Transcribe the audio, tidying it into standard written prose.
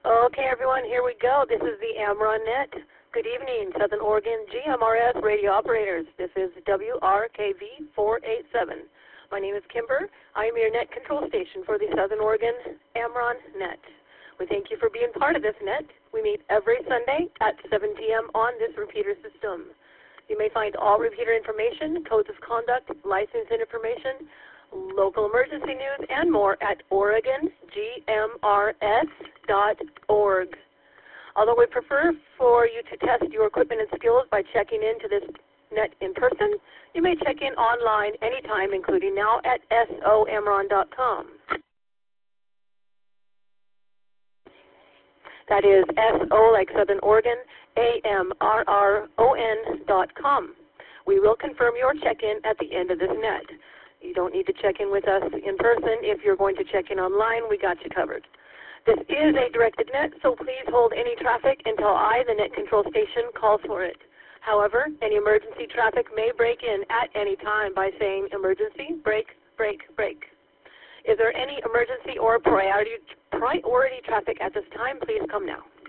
Okay, everyone, here we go. This is the AmronNet. Good evening, Southern Oregon GMRS radio operators. This is WRKV 487. My name is Kimber. I am your net control station for the Southern Oregon AmronNet. We thank you for being part of this net. We meet every Sunday at 7 p.m. on this repeater system. You may find all repeater information, codes of conduct, licensing information, local emergency news, and more at OregonGMRS.org. Although we prefer for you to test your equipment and skills by checking into this net in person, you may check in online anytime, including now at SOAmron.com. That is SO like Southern Oregon, AMRRON.com. We will confirm your check-in at the end of this net. You don't need to check in with us in person. If you're going to check in online, we got you covered. This is a directed net, so please hold any traffic until I, the net control station, calls for it. However, any emergency traffic may break in at any time by saying emergency, break, break, break. Is there any emergency or priority traffic at this time? Please come now.